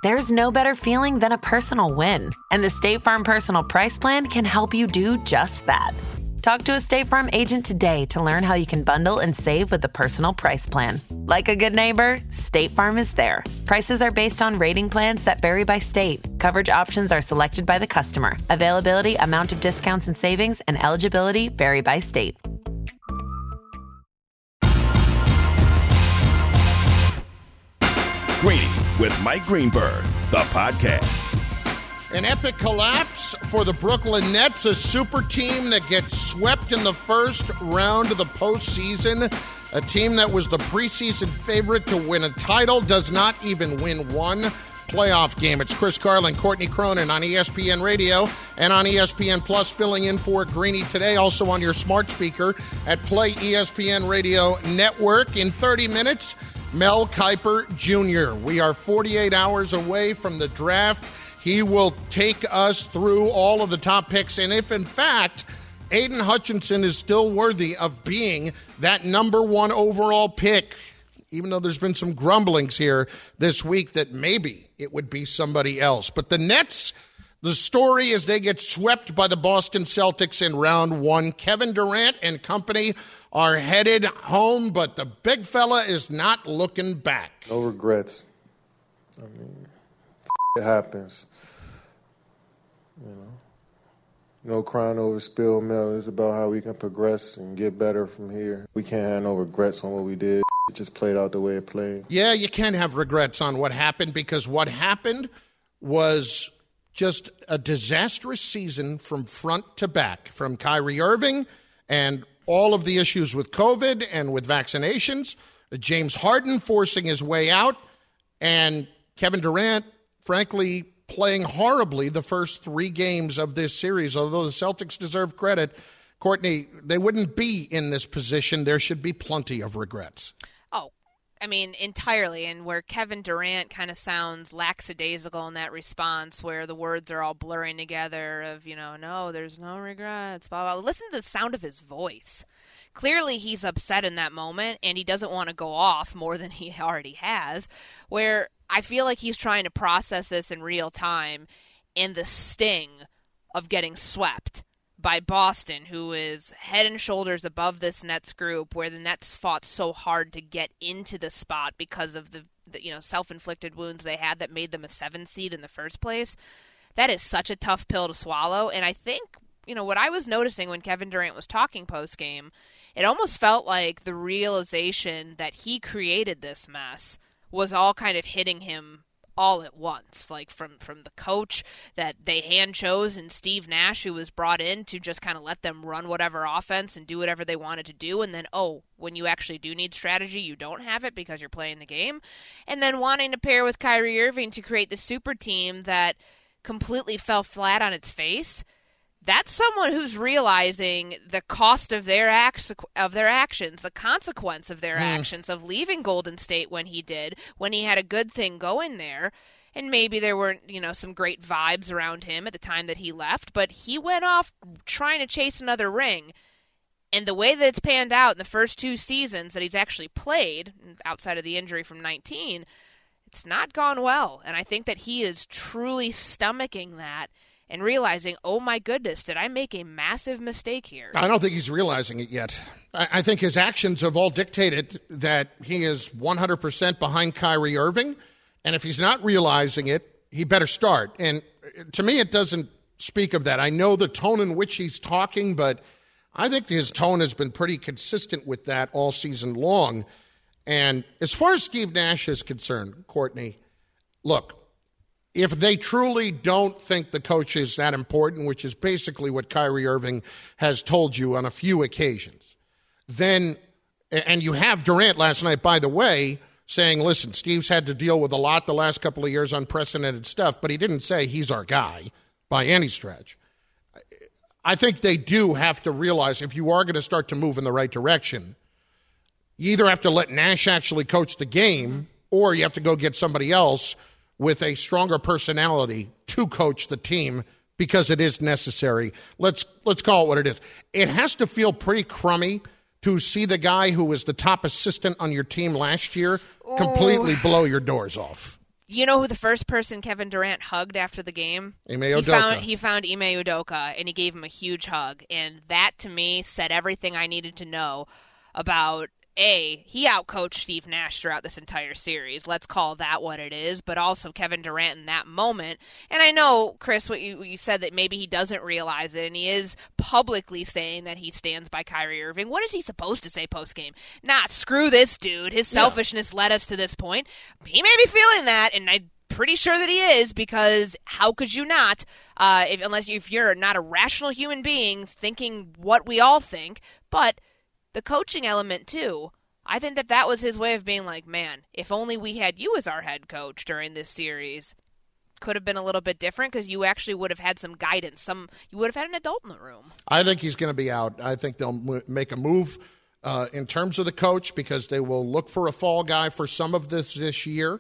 There's no better feeling than a personal win, and the State Farm Personal Price Plan can help you do just that. Talk to a State Farm agent today to learn how you can bundle and save with the Personal Price Plan. Like a good neighbor, State Farm is there. Prices are based on rating plans that vary by state. Coverage options are selected by the customer. Availability, amount of discounts and savings, and eligibility vary by state. Greeny with Mike Greenberg, the podcast. An epic collapse for the Brooklyn Nets, a super team that gets swept in the first round of the postseason. A team that was the preseason favorite to win a title does not even win one playoff game. It's Chris Carlin, Courtney Cronin on ESPN Radio and on ESPN Plus, filling in for Greeny today. Also on your smart speaker at Play ESPN Radio Network. In 30 minutes, Mel Kiper Jr. We are 48 hours away from the draft. He will take us through all of the top picks. And if, in fact, Aiden Hutchinson is still worthy of being that number one overall pick, even though there's been some grumblings here this week that maybe it would be somebody else. But the Nets, the story is they get swept by the Boston Celtics in round one. Kevin Durant and company are headed home, but the big fella is not looking back. No regrets. I mean, it happens. You know, no crying over spilled milk. It's about how we can progress and get better from here. We can't have no regrets on what we did. It just played out the way it played. Yeah, you can't have regrets on what happened, because what happened was just a disastrous season from front to back, from Kyrie Irving and all of the issues with COVID and with vaccinations, James Harden forcing his way out, and Kevin Durant, frankly, playing horribly the first three games of this series. Although the Celtics deserve credit, Courtney, they wouldn't be in this position. There should be plenty of regrets. Oh, I mean, entirely. And where Kevin Durant kind of sounds lackadaisical in that response, where the words are all blurring together of, no, there's no regrets, blah, blah. Listen to the sound of his voice. Clearly he's upset in that moment, and he doesn't want to go off more than he already has, where I feel like he's trying to process this in real time, and the sting of getting swept by Boston, who is head and shoulders above this Nets group, where the Nets fought so hard to get into the spot because of the self-inflicted wounds they had that made them a 7 seed in the first place. That is such a tough pill to swallow. And I think, what I was noticing when Kevin Durant was talking post-game, it almost felt like the realization that he created this mess was all kind of hitting him all at once, like from the coach that they hand chose and Steve Nash, who was brought in to just kind of let them run whatever offense and do whatever they wanted to do. And then, when you actually do need strategy, you don't have it because you're playing the game. And then wanting to pair with Kyrie Irving to create the super team that completely fell flat on its face. That's someone who's realizing the cost of their actions, the consequence of their actions, of leaving Golden State when he did, when he had a good thing going there. And maybe there weren't, some great vibes around him at the time that he left, but he went off trying to chase another ring. And the way that it's panned out in the first 2 seasons that he's actually played, outside of the injury from 19, it's not gone well. And I think that he is truly stomaching that and realizing, oh my goodness, did I make a massive mistake here? I don't think he's realizing it yet. I think his actions have all dictated that he is 100% behind Kyrie Irving. And if he's not realizing it, he better start. And to me, it doesn't speak of that. I know the tone in which he's talking, but I think his tone has been pretty consistent with that all season long. And as far as Steve Nash is concerned, Courtney, look, if they truly don't think the coach is that important, which is basically what Kyrie Irving has told you on a few occasions, then, and you have Durant last night, by the way, saying, listen, Steve's had to deal with a lot the last couple of years, unprecedented stuff, but he didn't say he's our guy by any stretch. I think they do have to realize if you are going to start to move in the right direction, you either have to let Nash actually coach the game, or you have to go get somebody else with a stronger personality to coach the team, because it is necessary. Let's call it what it is. It has to feel pretty crummy to see the guy who was the top assistant on your team last year completely blow your doors off. Do you know who the first person Kevin Durant hugged after the game? Ime Udoka. He found Ime Udoka, and he gave him a huge hug. And that, to me, said everything I needed to know about, he outcoached Steve Nash throughout this entire series. Let's call that what it is. But also Kevin Durant in that moment. And I know, Chris, what you said that maybe he doesn't realize it, and he is publicly saying that he stands by Kyrie Irving. What is he supposed to say postgame? Nah, screw this dude. His selfishness led us to this point. He may be feeling that, and I'm pretty sure that he is, because how could you not, if you're not a rational human being thinking what we all think. But the coaching element, too, I think that was his way of being like, man, if only we had you as our head coach during this series, could have been a little bit different, because you actually would have had some guidance. You would have had an adult in the room. I think he's going to be out. I think they'll make a move in terms of the coach, because they will look for a fall guy for some of this year.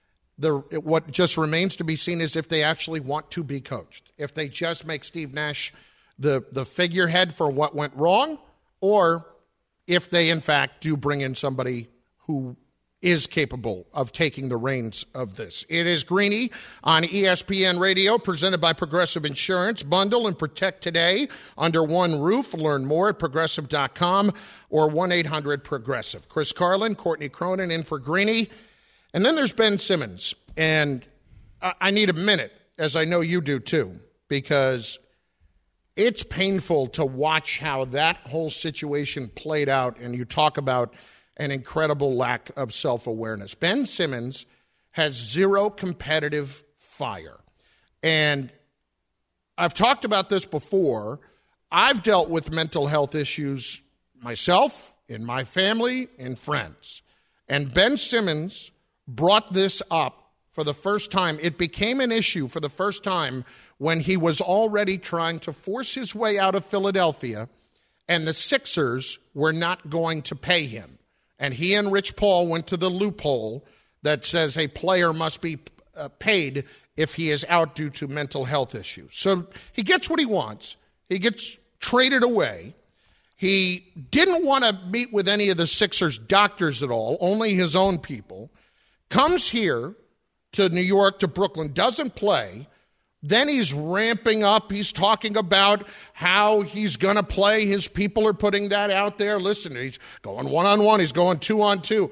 What just remains to be seen is if they actually want to be coached. If they just make Steve Nash the figurehead for what went wrong, or if they, in fact, do bring in somebody who is capable of taking the reins of this. It is Greeny on ESPN Radio, presented by Progressive Insurance. Bundle and protect today under one roof. Learn more at Progressive.com or 1-800-PROGRESSIVE. Chris Carlin, Courtney Cronin in for Greeny. And then there's Ben Simmons. And I need a minute, as I know you do too, because it's painful to watch how that whole situation played out, and you talk about an incredible lack of self-awareness. Ben Simmons has zero competitive fire. And I've talked about this before. I've dealt with mental health issues myself, in my family, and friends. And Ben Simmons brought this up for the first time. It became an issue for the first time when he was already trying to force his way out of Philadelphia, and the Sixers were not going to pay him. And he and Rich Paul went to the loophole that says a player must be paid if he is out due to mental health issues. So he gets what he wants. He gets traded away. He didn't want to meet with any of the Sixers doctors at all, only his own people. Comes here to New York, to Brooklyn, doesn't play. Then he's ramping up. He's talking about how he's going to play. His people are putting that out there. Listen, he's going one-on-one. He's going two-on-two.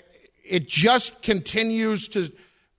It just continues to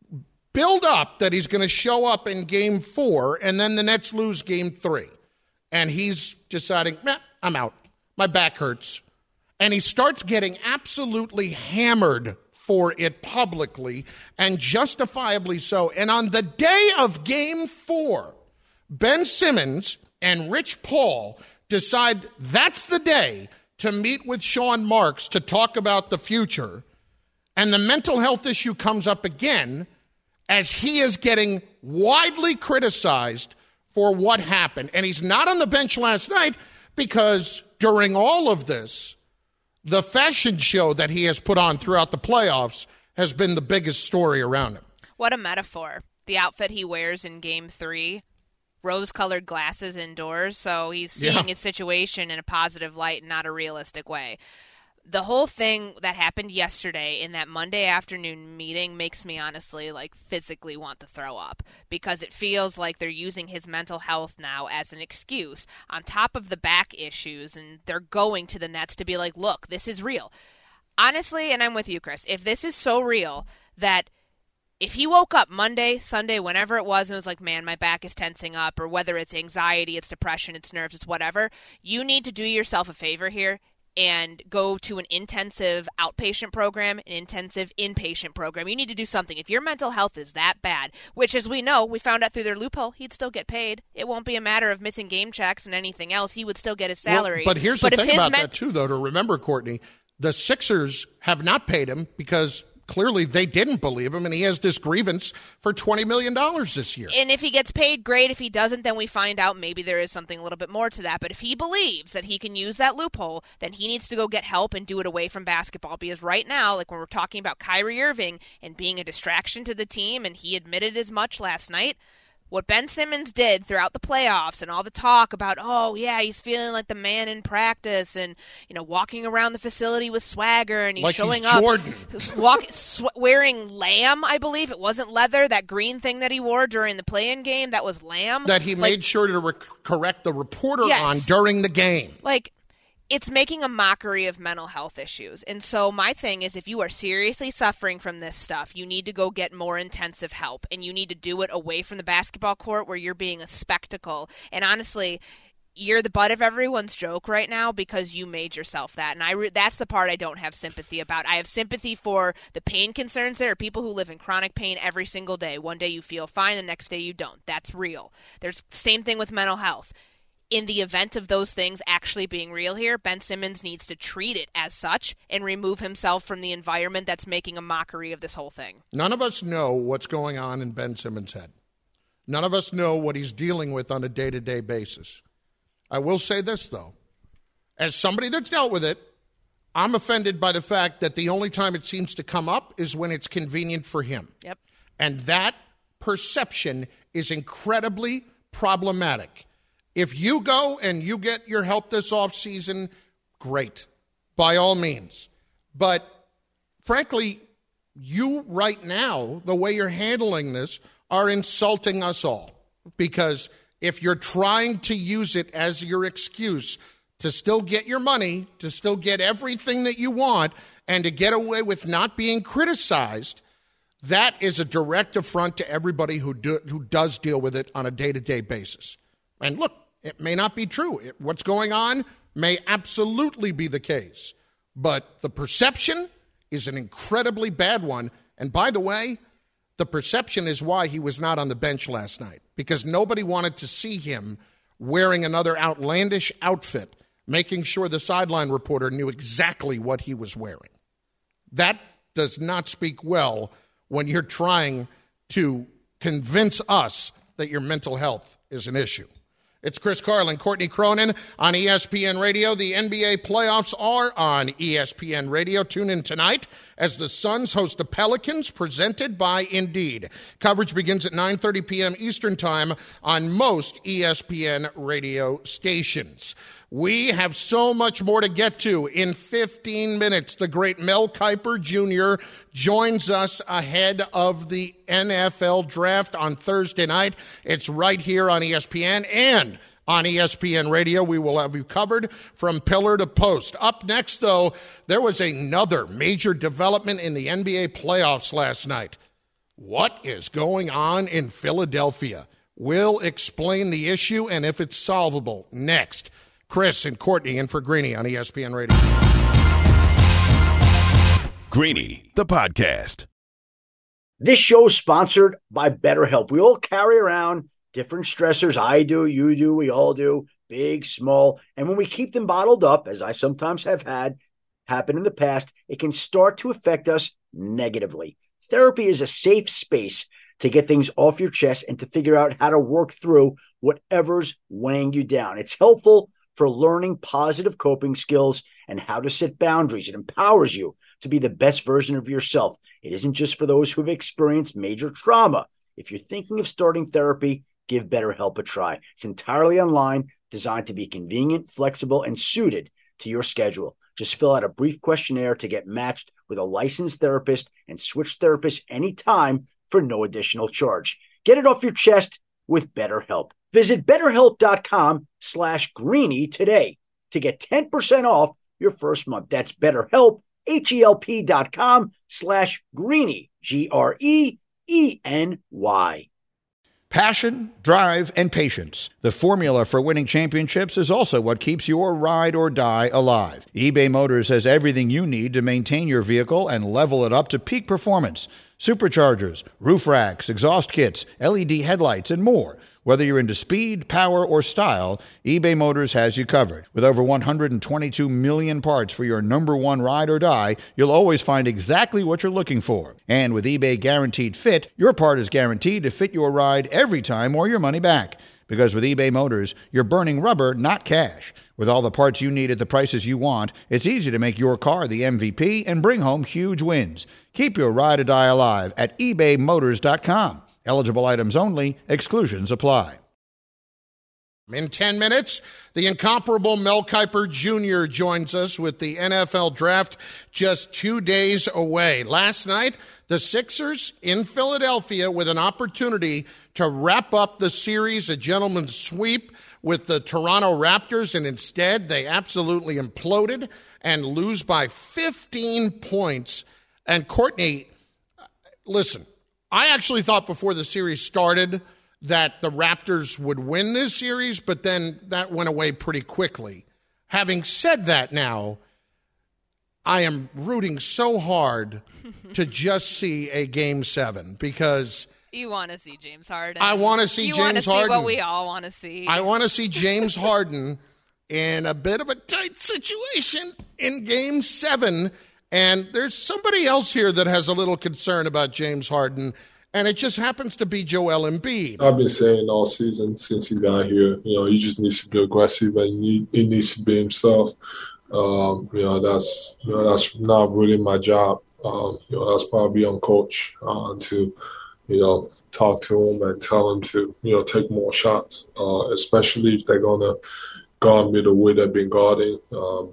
build up that he's going to show up in Game 4, and then the Nets lose Game 3. And he's deciding, I'm out. My back hurts. And he starts getting absolutely hammered for it publicly, and justifiably so. And on the day of Game 4, Ben Simmons and Rich Paul decide that's the day to meet with Sean Marks to talk about the future. And the mental health issue comes up again as he is getting widely criticized for what happened. And he's not on the bench last night because during all of this, the fashion show that he has put on throughout the playoffs has been the biggest story around him. What a metaphor. The outfit he wears in Game 3, rose-colored glasses indoors, so he's seeing his situation in a positive light and not a realistic way. The whole thing that happened yesterday in that Monday afternoon meeting makes me honestly physically want to throw up, because it feels like they're using his mental health now as an excuse on top of the back issues, and they're going to the Nets to be like, look, this is real. Honestly, and I'm with you, Chris, if this is so real that if he woke up Monday, Sunday, whenever it was, and was like, man, my back is tensing up, or whether it's anxiety, it's depression, it's nerves, it's whatever, you need to do yourself a favor here and go to an intensive outpatient program, an intensive inpatient program. You need to do something. If your mental health is that bad, which, as we know, we found out through their loophole, he'd still get paid. It won't be a matter of missing game checks and anything else. He would still get his salary. Well, but here's the thing about that, too, though, to remember, Courtney. The Sixers have not paid him because clearly they didn't believe him, and he has this grievance for $20 million this year. And if he gets paid, great. If he doesn't, then we find out maybe there is something a little bit more to that. But if he believes that he can use that loophole, then he needs to go get help and do it away from basketball. Because right now, when we're talking about Kyrie Irving and being a distraction to the team, and he admitted as much last night, what Ben Simmons did throughout the playoffs and all the talk about, oh, yeah, he's feeling like the man in practice and, walking around the facility with swagger and he's like showing he's up. Jordan. Wearing lamb, I believe. It wasn't leather. That green thing that he wore during the play-in game, that was lamb. That he made sure to correct the reporter on during the game. It's making a mockery of mental health issues. And so my thing is, if you are seriously suffering from this stuff, you need to go get more intensive help. And you need to do it away from the basketball court where you're being a spectacle. And honestly, you're the butt of everyone's joke right now because you made yourself that. And that's the part I don't have sympathy about. I have sympathy for the pain concerns. There are people who live in chronic pain every single day. One day you feel fine, the next day you don't. That's real. There's same thing with mental health. In the event of those things actually being real here, Ben Simmons needs to treat it as such and remove himself from the environment that's making a mockery of this whole thing. None of us know what's going on in Ben Simmons' head. None of us know what he's dealing with on a day-to-day basis. I will say this, though. As somebody that's dealt with it, I'm offended by the fact that the only time it seems to come up is when it's convenient for him. Yep. And that perception is incredibly problematic. If you go and you get your help this offseason, great, by all means. But frankly, you right now, the way you're handling this, are insulting us all. Because if you're trying to use it as your excuse to still get your money, to still get everything that you want, and to get away with not being criticized, that is a direct affront to everybody who does deal with it on a day-to-day basis. And look, it may not be true. What's going on may absolutely be the case. But the perception is an incredibly bad one. And by the way, the perception is why he was not on the bench last night, because nobody wanted to see him wearing another outlandish outfit, making sure the sideline reporter knew exactly what he was wearing. That does not speak well when you're trying to convince us that your mental health is an issue. It's Chris Carlin, Courtney Cronin on ESPN Radio. The NBA playoffs are on ESPN Radio. Tune in tonight as the Suns host the Pelicans, presented by Indeed. Coverage begins at 9:30 p.m. Eastern Time on most ESPN radio stations. We have so much more to get to. In 15 minutes, the great Mel Kiper Jr. joins us ahead of the NFL draft on Thursday night. It's right here on ESPN and on ESPN Radio. We will have you covered from pillar to post. Up next, though, there was another major development in the NBA playoffs last night. What is going on in Philadelphia? We'll explain the issue and if it's solvable next. Chris and Courtney in for Greeny on ESPN Radio. Greeny, the podcast. This show is sponsored by BetterHelp. We all carry around different stressors. I do, you do, we all do, big, small. And when we keep them bottled up, as I sometimes have had happen in the past, it can start to affect us negatively. Therapy is a safe space to get things off your chest and to figure out how to work through whatever's weighing you down. It's helpful for learning positive coping skills and how to set boundaries. It empowers you to be the best version of yourself. It isn't just for those who have experienced major trauma. If you're thinking of starting therapy, give BetterHelp a try. It's entirely online, designed to be convenient, flexible, and suited to your schedule. Just fill out a brief questionnaire to get matched with a licensed therapist and switch therapists anytime for no additional charge. Get it off your chest with BetterHelp. Visit BetterHelp.com/Greeny today to get 10% off your first month. That's BetterHelp, HELP.com/Greeny, GREENY. Passion, drive, and patience. The formula for winning championships is also what keeps your ride or die alive. eBay Motors has everything you need to maintain your vehicle and level it up to peak performance. Superchargers, roof racks, exhaust kits, LED headlights, and more. Whether you're into speed, power, or style, eBay Motors has you covered. With over 122 million parts for your number one ride or die, you'll always find exactly what you're looking for. And with eBay Guaranteed Fit, your part is guaranteed to fit your ride every time or your money back. Because with eBay Motors, you're burning rubber, not cash. With all the parts you need at the prices you want, it's easy to make your car the MVP and bring home huge wins. Keep your ride or die alive at ebaymotors.com. Eligible items only. Exclusions apply. In 10 minutes, the incomparable Mel Kiper Jr. joins us with the NFL Draft just 2 days away. Last night, the Sixers in Philadelphia with an opportunity to wrap up the series, a gentleman's sweep with the Toronto Raptors, and instead they absolutely imploded and lose by 15 points. And Courtney, listen, I actually thought before the series started that the Raptors would win this series, but then that went away pretty quickly. Having said that now, I am rooting so hard to just see a Game 7 because you want to see James Harden. I want to see James Harden. You want to see what we all want to see. I want to see James Harden in a bit of a tight situation in Game 7. And there's somebody else here that has a little concern about James Harden, and it just happens to be Joel Embiid. I've been saying all season since he got here, he just needs to be aggressive and he needs to be himself. That's not really my job. That's probably on coach to, talk to him and tell him to, take more shots, especially if they're going to guard me the way they've been guarding.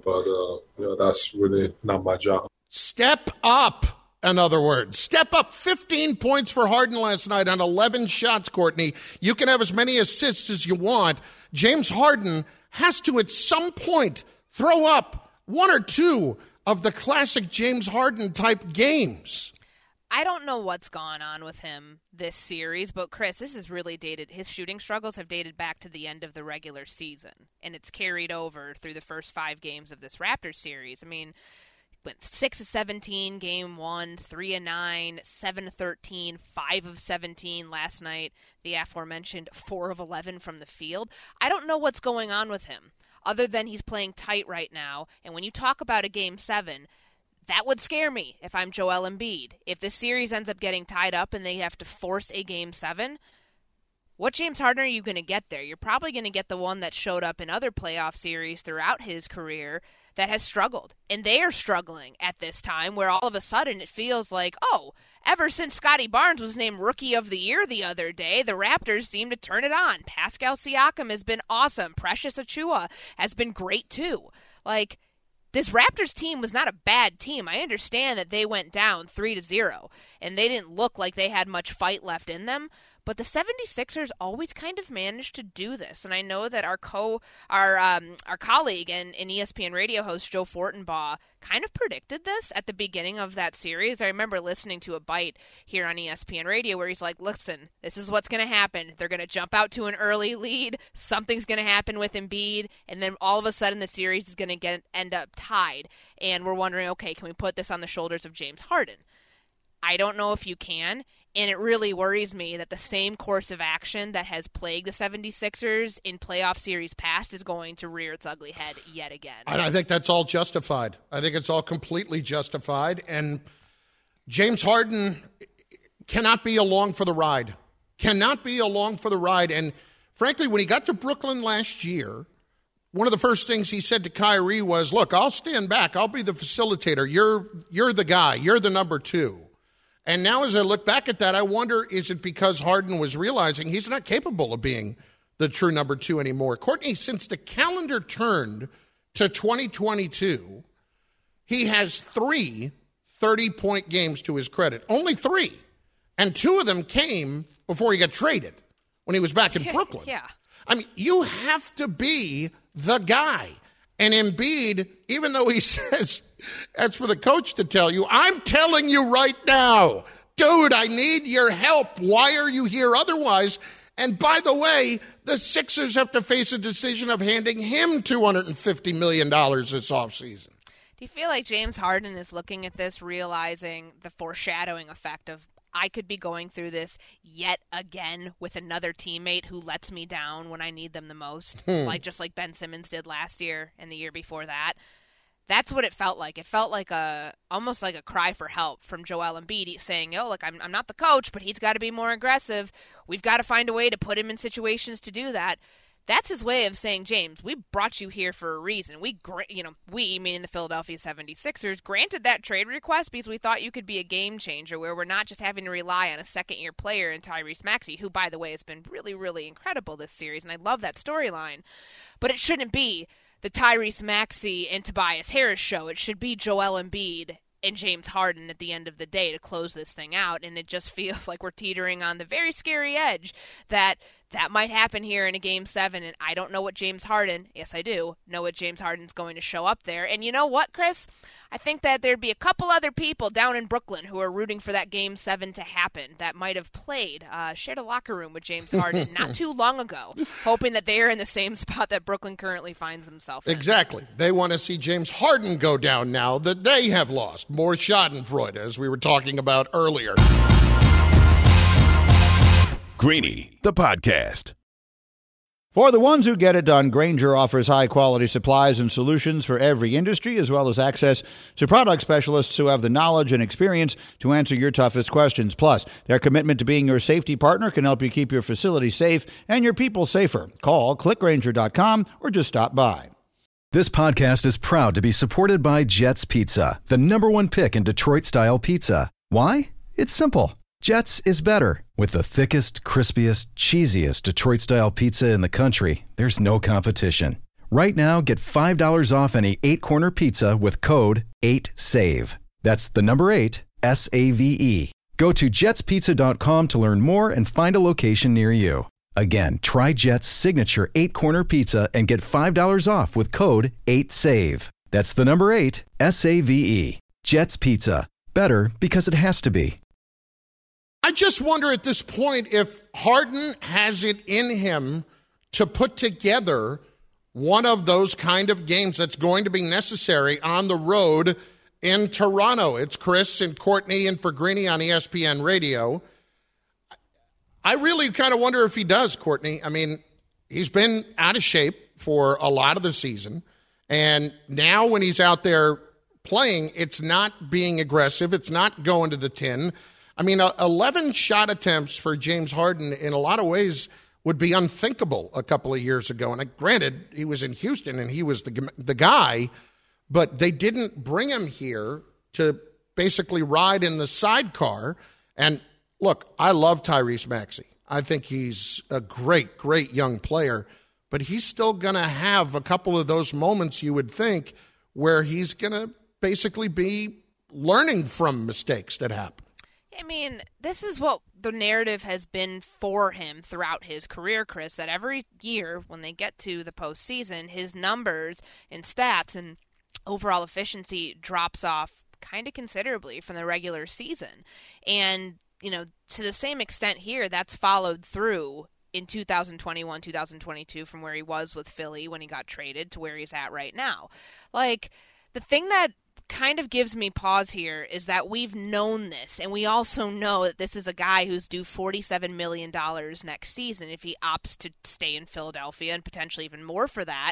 That's really not my job. Step up. In other words, step up. 15 points for Harden last night on 11 shots, Courtney. You can have as many assists as you want. James Harden has to, at some point, throw up one or two of the classic James Harden-type games. I don't know what's gone on with him this series, but Chris, this is really dated. His shooting struggles have dated back to the end of the regular season, and it's carried over through the first 5 games of this Raptors series. I mean, went 6 of 17, game 1, 3 of 9, 7 of 13, 5 of 17 last night. The aforementioned 4 of 11 from the field. I don't know what's going on with him, other than he's playing tight right now. And when you talk about a Game 7, that would scare me if I'm Joel Embiid. If the series ends up getting tied up and they have to force a Game 7, what James Harden are you going to get there? You're probably going to get the one that showed up in other playoff series throughout his career that has struggled. And they are struggling at this time where all of a sudden it feels like, ever since Scotty Barnes was named Rookie of the Year the other day, the Raptors seem to turn it on. Pascal Siakam has been awesome. Precious Achiuwa has been great too. This Raptors team was not a bad team. I understand that they went down 3-0 and they didn't look like they had much fight left in them. But the 76ers always kind of managed to do this. And I know that our colleague and ESPN radio host Joe Fortenbaugh kind of predicted this at the beginning of that series. I remember listening to a bite here on ESPN radio where he's like, listen, this is what's going to happen. They're going to jump out to an early lead. Something's going to happen with Embiid. And then all of a sudden the series is going to end up tied. And we're wondering, okay, can we put this on the shoulders of James Harden? I don't know if you can. And it really worries me that the same course of action that has plagued the 76ers in playoff series past is going to rear its ugly head yet again. And I think that's all justified. I think it's all completely justified. And James Harden cannot be along for the ride. Cannot be along for the ride. And frankly, when he got to Brooklyn last year, one of the first things he said to Kyrie was, look, I'll stand back. I'll be the facilitator. You're the guy. You're the number 2. And now as I look back at that, I wonder, is it because Harden was realizing he's not capable of being the true number 2 anymore? Courtney, since the calendar turned to 2022, he has 3 30-point games to his credit. Only 3. And 2 of them came before he got traded when he was back in Brooklyn. Yeah. I mean, you have to be the guy. And Embiid, even though he says that's for the coach to tell you, I'm telling you right now, dude, I need your help. Why are you here otherwise? And by the way, the Sixers have to face a decision of handing him $250 million this offseason. Do you feel like James Harden is looking at this, realizing the foreshadowing effect of, I could be going through this yet again with another teammate who lets me down when I need them the most, just like Ben Simmons did last year and the year before that? That's what it felt like. It felt like almost like a cry for help from Joel Embiid saying, I'm not the coach, but he's got to be more aggressive. We've got to find a way to put him in situations to do that. that's his way of saying, James, we brought you here for a reason. We, meaning the Philadelphia 76ers, granted that trade request because we thought you could be a game changer where we're not just having to rely on a second-year player in Tyrese Maxey, who, by the way, has been really, really incredible this series, and I love that storyline. But it shouldn't be the Tyrese Maxey and Tobias Harris show. It should be Joel Embiid and James Harden at the end of the day to close this thing out, and it just feels like we're teetering on the very scary edge that might happen here in a Game 7, and I don't know what James Harden, yes I do, know what James Harden's going to show up there. And you know what, Chris? I think that there'd be a couple other people down in Brooklyn who are rooting for that Game 7 to happen that might have shared a locker room with James Harden not too long ago, hoping that they are in the same spot that Brooklyn currently finds himself in. Exactly. They want to see James Harden go down now that they have lost. More schadenfreude, as we were talking about earlier. Greeny, the podcast. For the ones who get it done, Grainger offers high-quality supplies and solutions for every industry, as well as access to product specialists who have the knowledge and experience to answer your toughest questions. Plus, their commitment to being your safety partner can help you keep your facility safe and your people safer. Call, clickgrainger.com, or just stop by. This podcast is proud to be supported by Jets Pizza, the #1 pick in Detroit-style pizza. Why? It's simple. Jets is better. With the thickest, crispiest, cheesiest Detroit-style pizza in the country, there's no competition. Right now, get $5 off any 8-corner pizza with code 8SAVE. That's the number 8, SAVE. Go to jetspizza.com to learn more and find a location near you. Again, try Jet's signature 8-corner pizza and get $5 off with code 8SAVE. That's the number 8, SAVE. Jet's Pizza. Better because it has to be. I just wonder at this point if Harden has it in him to put together one of those kind of games that's going to be necessary on the road in Toronto. It's Chris and Courtney and for Greeny on ESPN Radio. I really kind of wonder if he does, Courtney. I mean, he's been out of shape for a lot of the season, and now when he's out there playing, it's not being aggressive. It's not going to the tin. I mean, 11 shot attempts for James Harden in a lot of ways would be unthinkable a couple of years ago. And granted, he was in Houston and he was the guy, but they didn't bring him here to basically ride in the sidecar. And look, I love Tyrese Maxey. I think he's a great, great young player, but he's still going to have a couple of those moments, you would think, where he's going to basically be learning from mistakes that happen. I mean, this is what the narrative has been for him throughout his career, Chris, that every year when they get to the postseason, his numbers and stats and overall efficiency drops off kind of considerably from the regular season. And, to the same extent here, that's followed through in 2021, 2022 from where he was with Philly when he got traded to where he's at right now. Like, the thing that kind of gives me pause here is that we've known this, and we also know that this is a guy who's due $47 million next season if he opts to stay in Philadelphia, and potentially even more for that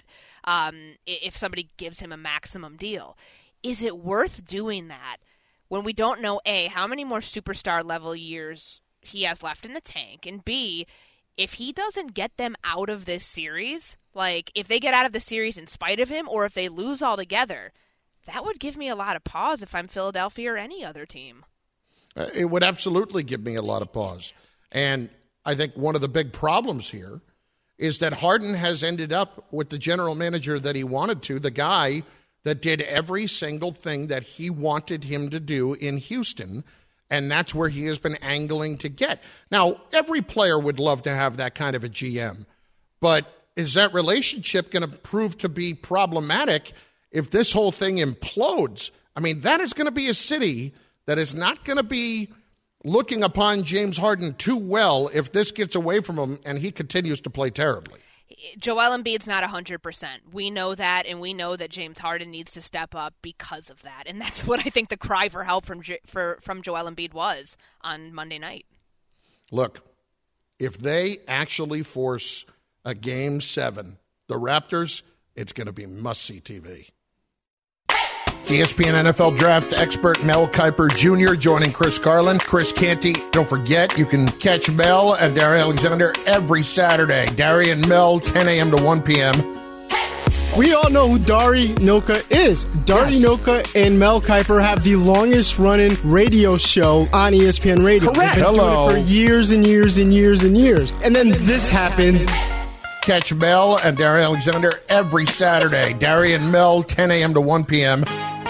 if somebody gives him a maximum deal. Is it worth doing that when we don't know, A, how many more superstar level years he has left in the tank, and B, if he doesn't get them out of this series, like if they get out of the series in spite of him, or if they lose altogether, that would give me a lot of pause if I'm Philadelphia or any other team. It would absolutely give me a lot of pause. And I think one of the big problems here is that Harden has ended up with the general manager that he wanted to, the guy that did every single thing that he wanted him to do in Houston, and that's where he has been angling to get. Now, every player would love to have that kind of a GM, but is that relationship going to prove to be problematic if this whole thing implodes? I mean, that is going to be a city that is not going to be looking upon James Harden too well if this gets away from him and he continues to play terribly. Joel Embiid's not 100%. We know that, and we know that James Harden needs to step up because of that. And that's what I think the cry for help from Joel Embiid was on Monday night. Look, if they actually force a Game 7, the Raptors, it's going to be must-see TV. ESPN NFL draft expert Mel Kiper Jr. joining Chris Carlin. Chris Canty. Don't forget, you can catch Mel and Dari Alexander every Saturday. Dari and Mel, 10 a.m. to 1 p.m. We all know who Dari Nowkhah is. Dari Nowkhah and Mel Kiper have the longest-running radio show on ESPN Radio. Correct. They've been doing it for years and years and years and years. And then this happens. Catch Mel and Dari Alexander every Saturday. Dari and Mel, 10 a.m. to 1 p.m.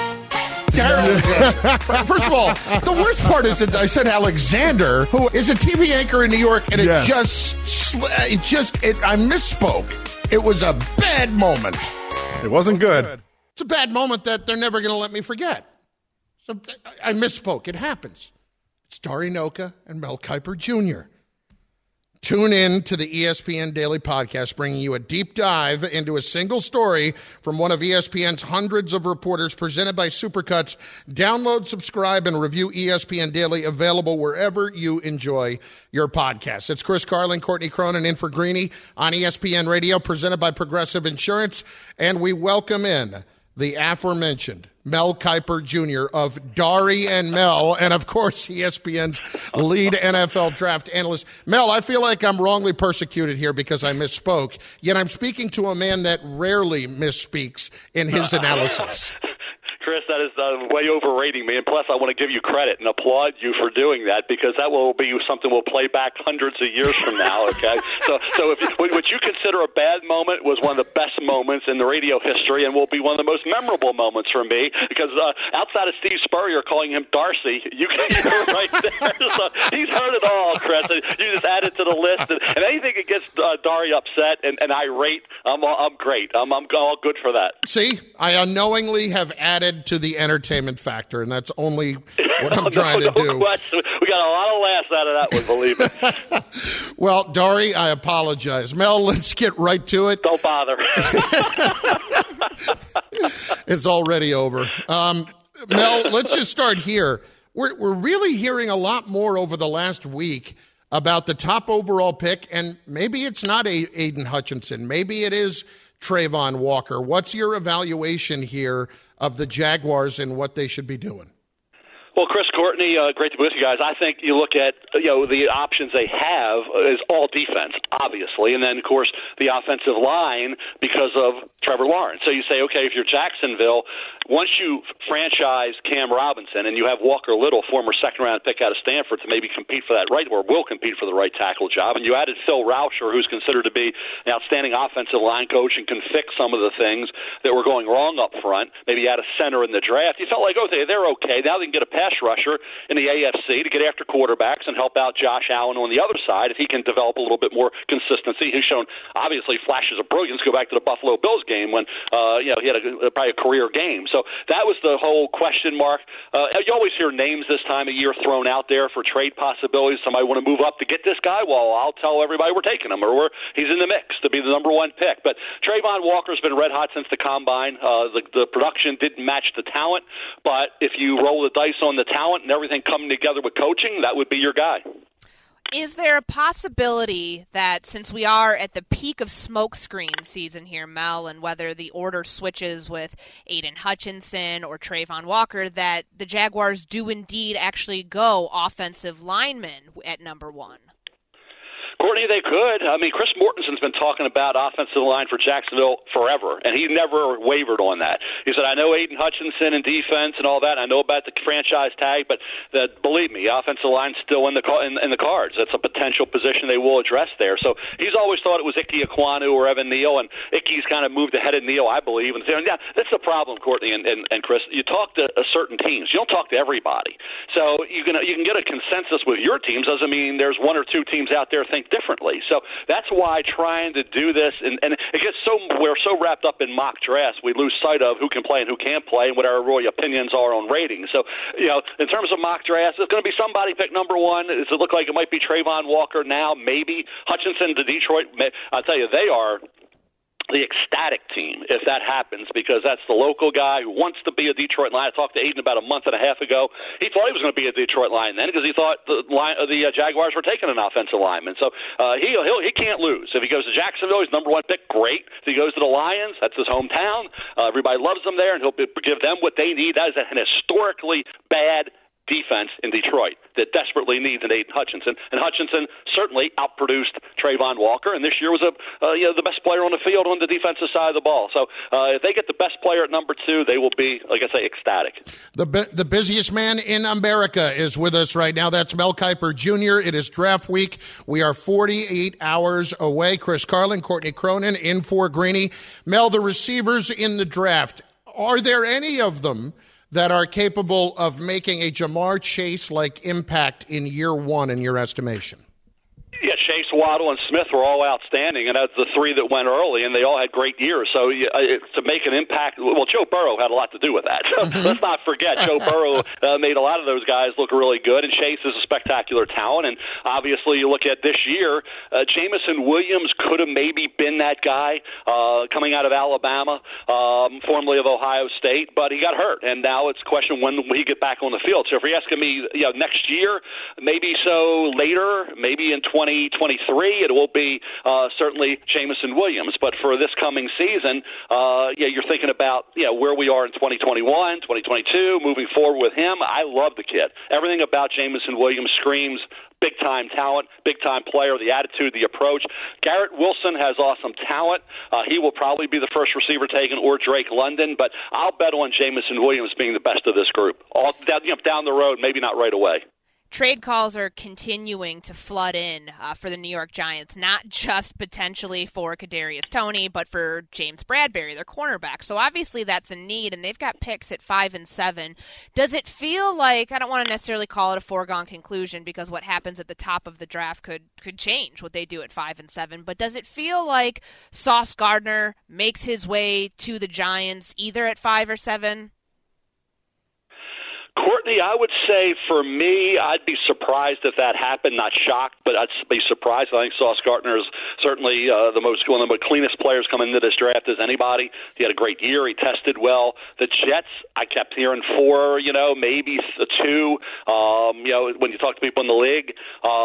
First of all, the worst part is that I said Alexander, who is a TV anchor in New York, and I misspoke. It was a bad moment. It wasn't good. It's a bad moment that they're never going to let me forget. So I misspoke. It happens. It's Dari Nowkhah and Mel Kiper Jr. Tune in to the ESPN Daily Podcast, bringing you a deep dive into a single story from one of ESPN's hundreds of reporters, presented by Supercuts. Download, subscribe, and review ESPN Daily, available wherever you enjoy your podcasts. It's Chris Carlin, Courtney Cronin in for Greeny on ESPN Radio, presented by Progressive Insurance. And we welcome in the aforementioned Mel Kiper Jr. of Dari and Mel, and of course ESPN's lead NFL draft analyst. Mel, I feel like I'm wrongly persecuted here because I misspoke, yet I'm speaking to a man that rarely misspeaks in his analysis. Chris, that is way overrating me, and plus I want to give you credit and applaud you for doing that, because that will be something we'll play back hundreds of years from now, okay? So if what you consider a bad moment was one of the best moments in the radio history and will be one of the most memorable moments for me, because outside of Steve Spurrier calling him Darcy, you're right there. So he's heard it all, Chris. You just add it to the list, and anything that gets Dari upset and irate, I'm great. I'm all good for that. See, I unknowingly have added to the entertainment factor, and that's only what I'm trying to do. Question. We got a lot of laughs out of that one, believe me. Well, Dari, I apologize. Mel, let's get right to it. Don't bother. It's already over. Mel, let's just start here. We're really hearing a lot more over the last week about the top overall pick, and maybe it's not Aiden Hutchinson. Maybe it is Trayvon Walker. What's your evaluation here of the Jaguars and what they should be doing? Well, Chris, Courtney, great to be with you guys. I think you look at the options they have is all defense, obviously, and then, of course, the offensive line because of Trevor Lawrence. So you say, okay, if you're Jacksonville, once you franchise Cam Robinson and you have Walker Little, former second-round pick out of Stanford, to maybe compete for that right, or will compete for the right tackle job, and you added Phil Rauscher, who's considered to be an outstanding offensive line coach and can fix some of the things that were going wrong up front, maybe add a center in the draft, you felt like, okay, they're okay. Now they can get a pass rusher in the AFC to get after quarterbacks and help out Josh Allen on the other side if he can develop a little bit more consistency. He's shown, obviously, flashes of brilliance. Go back to the Buffalo Bills game when he had probably a career game. So that was the whole question mark. You always hear names this time of year thrown out there for trade possibilities. Somebody want to move up to get this guy? Well, I'll tell everybody we're taking him, or he's in the mix to be the number one pick. But Trayvon Walker's been red hot since the combine. The production didn't match the talent, but if you roll the dice on the talent and everything coming together with coaching, that would be your guy. Is there a possibility that, since we are at the peak of smokescreen season here, Mel, and whether the order switches with Aiden Hutchinson or Trayvon Walker, that the Jaguars do indeed actually go offensive lineman at number one? Courtney, they could. I mean, Chris Mortensen's been talking about offensive line for Jacksonville forever, and he never wavered on that. He said, I know Aiden Hutchinson and defense and all that. I know about the franchise tag, but believe me, offensive line's still in the cards. That's a potential position they will address there. So he's always thought it was Ike Ekwonu or Evan Neal, and Ike's kind of moved ahead of Neal, I believe. And yeah, that's the problem, Courtney and Chris. You talk to certain teams. You don't talk to everybody. So you can get a consensus with your teams. Doesn't mean there's one or two teams out there think differently. So that's why trying to do this, and it gets we're so wrapped up in mock drafts, we lose sight of who can play and who can't play and what our really opinions are on ratings. So, in terms of mock drafts, it's going to be somebody pick number one. Does it look like it might be Trayvon Walker now? Maybe. Hutchinson to Detroit, I'll tell you, they are the ecstatic team if that happens, because that's the local guy who wants to be a Detroit Lion. I talked to Aiden about a month and a half ago. He thought he was going to be a Detroit Lion then because he thought the Jaguars were taking an offensive lineman. So he can't lose. If he goes to Jacksonville, he's number one pick, great. If he goes to the Lions, that's his hometown. Everybody loves him there, and he'll give them what they need. That is an historically bad defense in Detroit that desperately needs an Aiden Hutchinson, and Hutchinson certainly outproduced Trayvon Walker, and this year was the best player on the field on the defensive side of the ball. So if they get the best player at number 2, they will be, like I say, ecstatic. The busiest man in America is with us right now. That's Mel Kiper Jr. It is draft week. We are 48 hours away. Chris Carlin, Courtney Cronin in for Greeny. Mel, the receivers in the draft, are there any of them that are capable of making a Jamar Chase-like impact in year one in your estimation? Yeah, Chase, Waddle, and Smith were all outstanding, and that's the 3 that went early, and they all had great years. So to make an impact, well, Joe Burrow had a lot to do with that. Let's not forget, Joe Burrow made a lot of those guys look really good, and Chase is a spectacular talent. And obviously, you look at this year, Jameson Williams could have maybe been that guy coming out of Alabama, formerly of Ohio State, but he got hurt, and now it's a question when will he get back on the field. So if you're asking me, next year, maybe so later, maybe in 2023, it will be certainly Jameson Williams. But for this coming season, you're thinking about where we are in 2021, 2022, moving forward with him. I love the kid. Everything about Jameson Williams screams big-time talent, big-time player, the attitude, the approach. Garrett Wilson has awesome talent. He will probably be the first receiver taken, or Drake London, but I'll bet on Jameson Williams being the best of this group. Down the road, maybe not right away. Trade calls are continuing to flood in for the New York Giants, not just potentially for Kadarius Toney, but for James Bradbury, their cornerback. So obviously that's a need, and they've got picks at 5 and 7. Does it feel like, I don't want to necessarily call it a foregone conclusion because what happens at the top of the draft could change what they do at 5 and 7, but does it feel like Sauce Gardner makes his way to the Giants either at 5 or 7? Courtney, I would say for me, I'd be surprised if that happened. Not shocked, but I'd be surprised. I think Sauce Gardner is certainly one of the cleanest players coming into this draft as anybody. He had a great year. He tested well. The Jets, I kept hearing 4, maybe 2. When you talk to people in the league,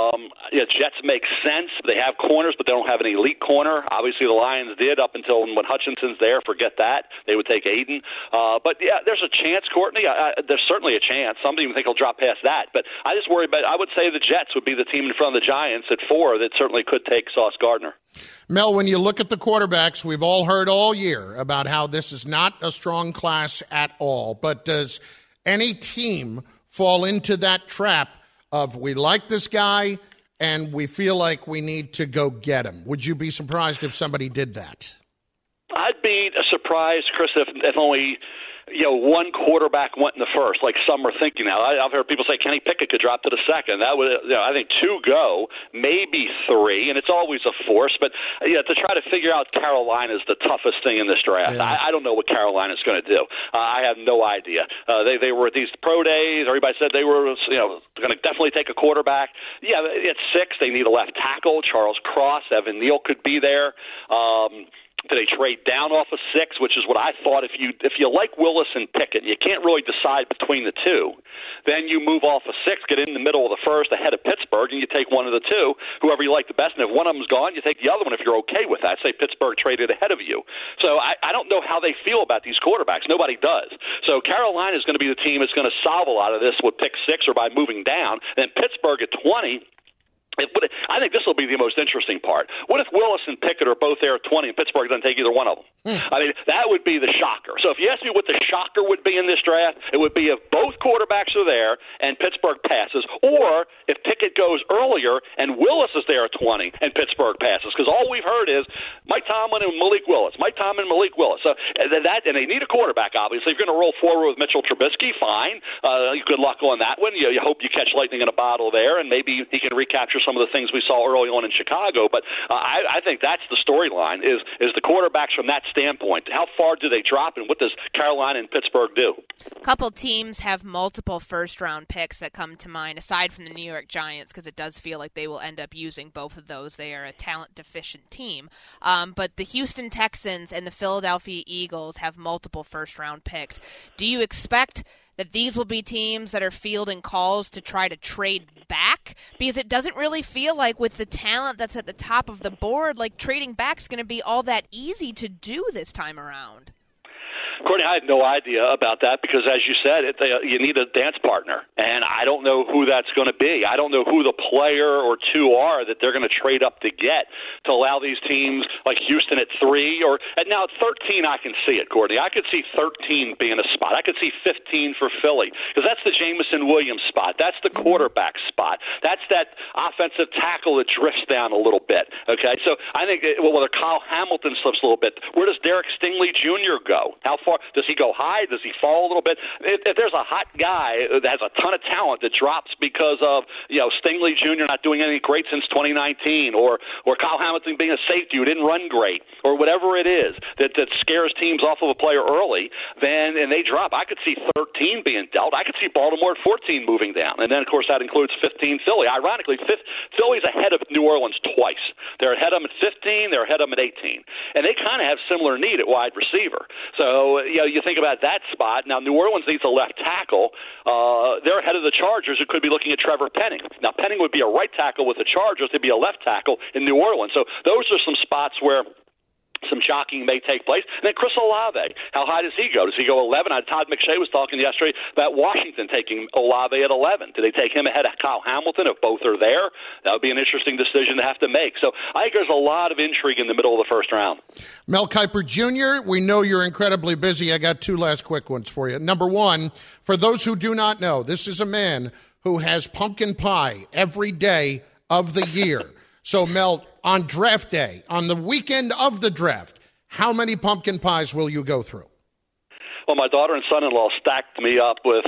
Jets make sense. They have corners, but they don't have an elite corner. Obviously, the Lions did up until when Hutchinson's there. Forget that. They would take Aiden. But, there's a chance, Courtney. There's certainly a chance. Some even think he'll drop past that. But I just worry about, I would say the Jets would be the team in front of the Giants at 4 that certainly could take Sauce Gardner. Mel, when you look at the quarterbacks, we've all heard all year about how this is not a strong class at all. But does any team fall into that trap of we like this guy and we feel like we need to go get him? Would you be surprised if somebody did that? I'd be surprised, Chris, if only one quarterback went in the first, like some are thinking now. I've heard people say Kenny Pickett could drop to the second. That would, I think 2 go, maybe 3, and it's always a force. But to try to figure out Carolina is the toughest thing in this draft. Yeah. I don't know what Carolina's going to do. I have no idea. They were at these pro days. Everybody said they were, going to definitely take a quarterback. Yeah, at 6 they need a left tackle. Charles Cross, Evan Neal could be there. Do they trade down off of 6, which is what I thought. If you like Willis and Pickett, you can't really decide between the 2. Then you move off of 6, get in the middle of the first ahead of Pittsburgh, and you take one of the 2, whoever you like the best. And if one of them's gone, you take the other one if you're okay with that. Say Pittsburgh traded ahead of you. So I don't know how they feel about these quarterbacks. Nobody does. So Carolina is going to be the team that's going to solve a lot of this with pick 6 or by moving down. And then Pittsburgh at 20. I think this will be the most interesting part. What if Willis and Pickett are both there at 20 and Pittsburgh doesn't take either one of them? I mean, that would be the shocker. So if you ask me what the shocker would be in this draft, it would be if both quarterbacks are there and Pittsburgh passes, or if Pickett goes earlier and Willis is there at 20 and Pittsburgh passes. Because all we've heard is Mike Tomlin and Malik Willis. So and they need a quarterback, obviously. If you're going to roll forward with Mitchell Trubisky, fine. Good luck on that one. You hope you catch lightning in a bottle there, and maybe he can recapture some of the things we saw early on in Chicago. But I think that's the storyline is the quarterbacks from that standpoint. How far do they drop, and what does Carolina and Pittsburgh do? A couple teams have multiple first-round picks that come to mind, aside from the New York Giants, because it does feel like they will end up using both of those. They are a talent-deficient team. But the Houston Texans and the Philadelphia Eagles have multiple first-round picks. Do you expect that these will be teams that are fielding calls to try to trade back? Because it doesn't really feel like, with the talent that's at the top of the board, like trading back is going to be all that easy to do this time around. Courtney, I had no idea about that because, as you said, you need a dance partner, and I don't know who that's going to be. I don't know who the player or two are that they're going to trade up to get to allow these teams like Houston at 3 and now at 13. I can see it, Courtney. I could see 13 being a spot. I could see 15 for Philly because that's the Jameson Williams spot. That's the quarterback spot. That's that offensive tackle that drifts down a little bit. Okay, so I think whether Kyle Hamilton slips a little bit, where does Derek Stingley Jr. go? How far? Does he go high? Does he fall a little bit? If there's a hot guy that has a ton of talent that drops because of Stingley Jr. not doing anything great since 2019, or Kyle Hamilton being a safety who didn't run great, or whatever it is that scares teams off of a player early, and they drop. I could see 13 being dealt. I could see Baltimore at 14 moving down, and then of course that includes 15 Philly. Ironically, Philly's ahead of New Orleans twice. They're ahead of them at 15. They're ahead of them at 18, and they kind of have similar need at wide receiver. So you think about that spot. Now, New Orleans needs a left tackle. They're ahead of the Chargers, who could be looking at Trevor Penning. Now, Penning would be a right tackle with the Chargers. They'd be a left tackle in New Orleans. So those are some spots where some jockeying may take place. And then Chris Olave, how high does he go? Does he go 11? Todd McShay was talking yesterday about Washington taking Olave at 11. Do they take him ahead of Kyle Hamilton if both are there? That would be an interesting decision to have to make. So I think there's a lot of intrigue in the middle of the first round. Mel Kiper Jr., we know you're incredibly busy. I got 2 last quick ones for you. Number one, for those who do not know, this is a man who has pumpkin pie every day of the year. So, Mel, on draft day, on the weekend of the draft, how many pumpkin pies will you go through? Well, my daughter and son-in-law stocked me up, with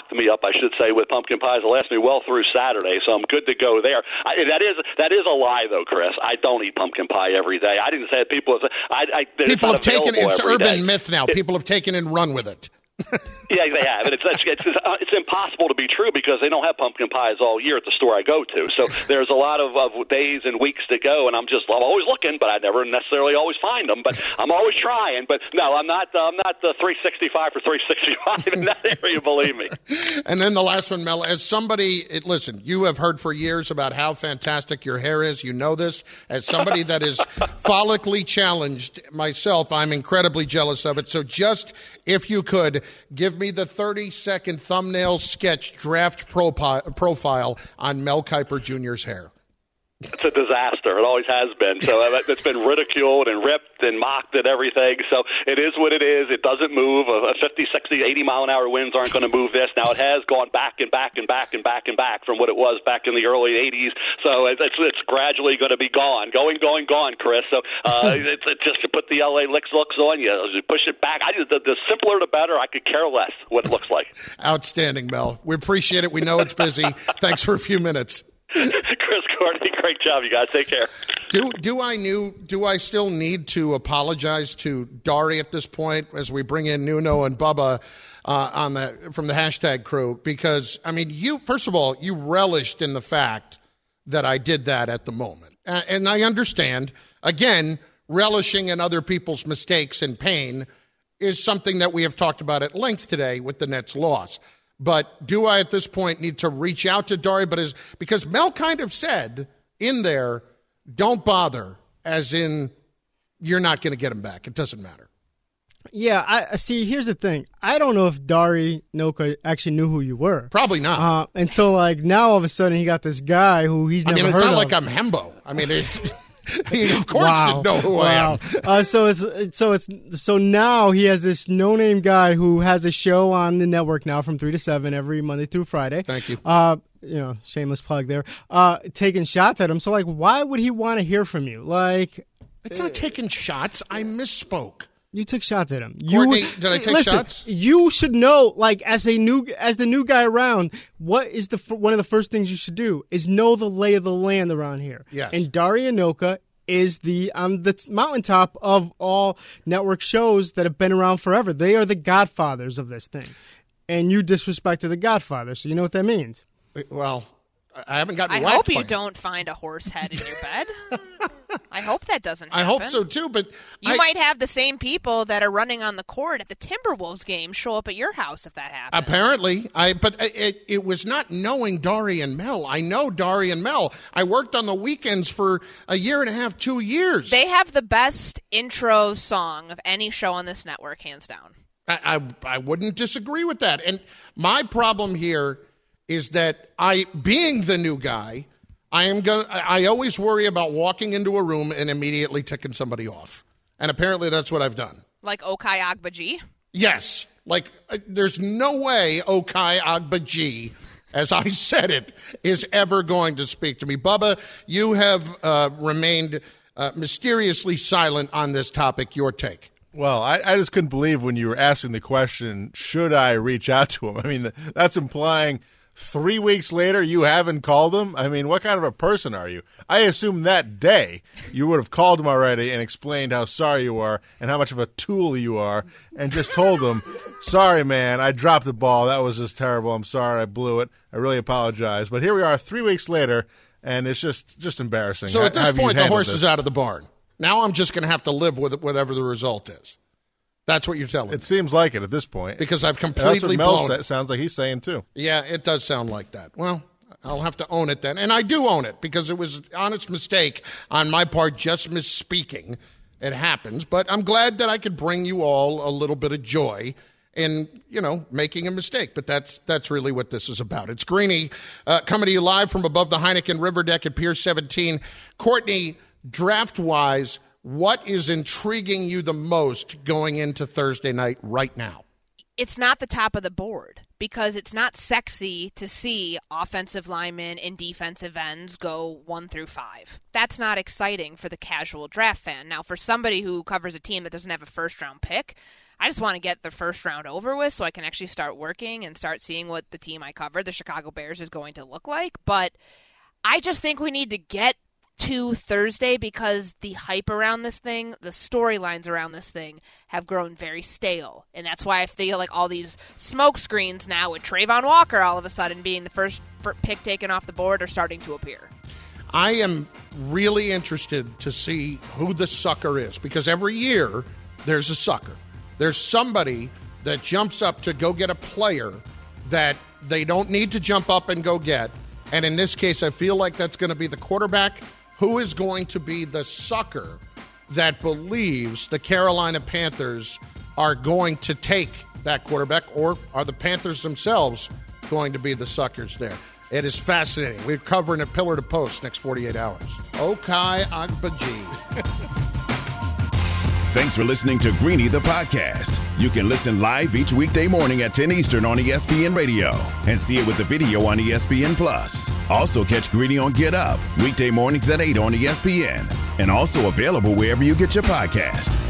pumpkin pies. It'll last me well through Saturday, so I'm good to go there. That is a lie, though, Chris. I don't eat pumpkin pie every day. I didn't say it. People have taken it's urban myth now. People have taken and run with it. Yeah, they have. And it's impossible to be true because they don't have pumpkin pies all year at the store I go to. So there's a lot of days and weeks to go, and I'm always looking, but I never necessarily always find them. But I'm always trying. But no, I'm not the 365 for 365 in that area, believe me. And then the last one, Mel, as somebody, listen, you have heard for years about how fantastic your hair is. You know this. As somebody that is follically challenged myself, I'm incredibly jealous of it. So just, if you could, give me the 30-second thumbnail sketch draft profile on Mel Kiper Jr.'s hair. It's a disaster. It always has been. So it's been ridiculed and ripped and mocked and everything. So it is what it is. It doesn't move. 50, 60, 80-mile-an-hour winds aren't going to move this. Now, it has gone back and back and back and back and back from what it was back in the early 80s. So it's gradually going to be gone. Going, Chris. So it's just to put the L.A. looks on you. Push it back. The simpler the better. I could care less what it looks like. Outstanding, Mel. We appreciate it. We know it's busy. Thanks for a few minutes. Chris Courtney, great job, you guys. Take care. Do I still need to apologize to Dari at this point as we bring in Nuno and Bubba from the hashtag crew? Because, I mean, first of all, you relished in the fact that I did that at the moment. And I understand, again, relishing in other people's mistakes and pain is something that we have talked about at length today with the Nets' loss. But do I at this point need to reach out to Dari? Because Mel kind of said in there, don't bother, as in you're not going to get him back. It doesn't matter. Yeah, I see. Here's the thing. I don't know if Dari Nowkhah actually knew who you were. Probably not. And so, now all of a sudden he got this guy who he's never heard of. It's not like I'm Hembo. I mean, he of course should know who I am. So now he has this no-name guy who has a show on the network now from 3 to 7 every Monday through Friday. Thank you. Shameless plug there. Taking shots at him. So why would he want to hear from you? It's not taking shots. I misspoke. You took shots at him. Courtney, did I take shots? You should know, like, as the new guy around, what is one of the first things you should do is know the lay of the land around here. Yes. And Dari Anoka is on the mountaintop of all network shows that have been around forever. They are the godfathers of this thing. And you disrespected the godfather, so you know what that means. Well, I haven't gotten whacked. I hope you by him. don't find a horse head in your bed. I hope that doesn't happen. I hope so, too, but you might have the same people that are running on the court at the Timberwolves game show up at your house if that happens. Apparently. But it was not knowing Dari and Mel. I know Dari and Mel. I worked on the weekends for a year and a half, 2 years. They have the best intro song of any show on this network, hands down. I wouldn't disagree with that. And my problem here is that being the new guy, I always worry about walking into a room and immediately ticking somebody off. And apparently that's what I've done. Like Okay Agbaji? Yes. Like, there's no way Okay Agbaji, as I said it, is ever going to speak to me. Bubba, you have remained mysteriously silent on this topic. Your take. Well, I just couldn't believe when you were asking the question, should I reach out to him? I mean, that's implying 3 weeks later you haven't called him? I mean, what kind of a person are you? I assume that day you would have called him already and explained how sorry you are and how much of a tool you are and just told him, sorry, man, I dropped the ball. That was just terrible. I'm sorry. I blew it. I really apologize. But here we are 3 weeks later, and it's just embarrassing. So at this point, the horse is out of the barn. Now I'm just going to have to live with it, whatever the result is. That's what you're telling me. It seems like it at this point. Because I've completely blown it. Sounds like he's saying, too. Yeah, it does sound like that. Well, I'll have to own it then. And I do own it because it was an honest mistake on my part, just misspeaking. It happens. But I'm glad that I could bring you all a little bit of joy in, making a mistake. But that's really what this is about. It's Greeny coming to you live from above the Heineken River Deck at Pier 17. Courtney, draft-wise, what is intriguing you the most going into Thursday night right now? It's not the top of the board because it's not sexy to see offensive linemen and defensive ends go 1 through 5. That's not exciting for the casual draft fan. Now, for somebody who covers a team that doesn't have a first-round pick, I just want to get the first round over with so I can actually start working and start seeing what the team I cover, the Chicago Bears, is going to look like. But I just think we need to get to Thursday because the hype around this thing, the storylines around this thing have grown very stale. And that's why I feel like all these smoke screens now with Trayvon Walker all of a sudden being the first pick taken off the board are starting to appear. I am really interested to see who the sucker is because every year there's a sucker. There's somebody that jumps up to go get a player that they don't need to jump up and go get. And in this case, I feel like that's going to be the quarterback. Who is going to be the sucker that believes the Carolina Panthers are going to take that quarterback, or are the Panthers themselves going to be the suckers there? It is fascinating. We're covering it pillar to post next 48 hours. Okay Agbaji. Thanks for listening to Greeny the podcast. You can listen live each weekday morning at 10 Eastern on ESPN Radio and see it with the video on ESPN Plus. Also catch Greeny on Get Up weekday mornings at 8 on ESPN and also available wherever you get your podcast.